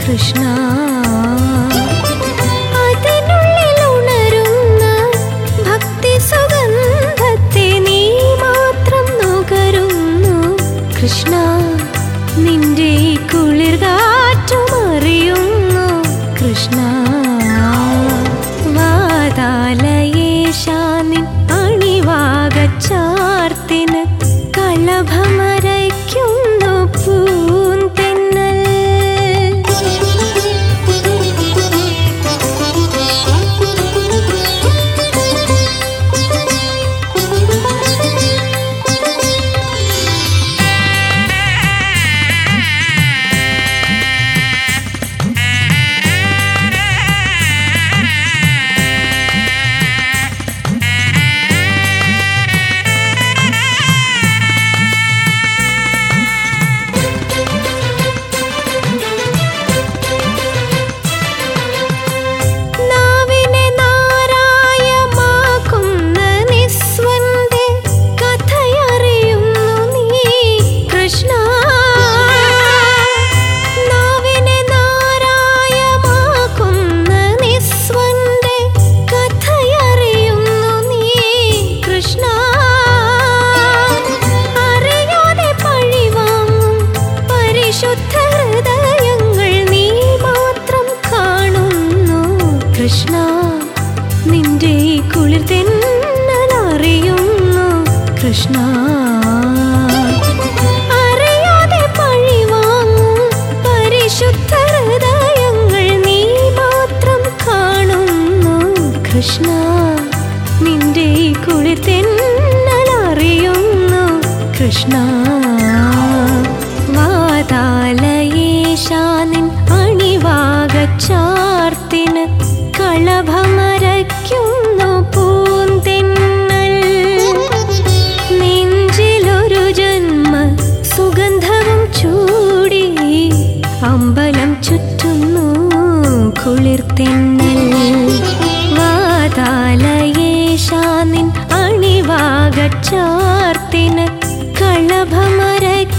കൃഷ്ണ. അതിനുള്ളിലുണരുന്ന ഭക്തി സുഗന്ധത്തെ നീ മാത്രം നുകരുന്നു കൃഷ്ണ. നിന്റെ കുളിർ കാറ്റുമറിയുന്നു കൃഷ്ണ. വാതാലയേശാനിൻ അണിവാകച്ചാർത്തിന് കളഭമരയ്ക്കുന്നു പൂന്തെന്നൽ. കൃഷ്ണ, നിന്റെ കുളിർ തെന്നലറിയുന്നു കൃഷ്ണ. അറിയാതെ പഴിവാങ്ങും പരിശുദ്ധ ഹൃദയങ്ങൾ നീ മാത്രം കാണുന്നു കൃഷ്ണ. നിന്റെ കുളിർ തെന്നലറിയുന്നു കൃഷ്ണ. വാതാലയേശാനിൻ അണിവാകച്ചാർത്തിന് കളഭമരയ്ക്കുന്നു പൂന്തെന്നൽ. നെഞ്ചിലൊരു ജന്മ സുഗന്ധവും ചൂടി അമ്പലം ചുറ്റുന്നു കുളിർതെന്നൽ. വാതാലയേശാനിൻ അണിവാകച്ചാർത്തിന് കളഭമരയ്ക്കുന്നു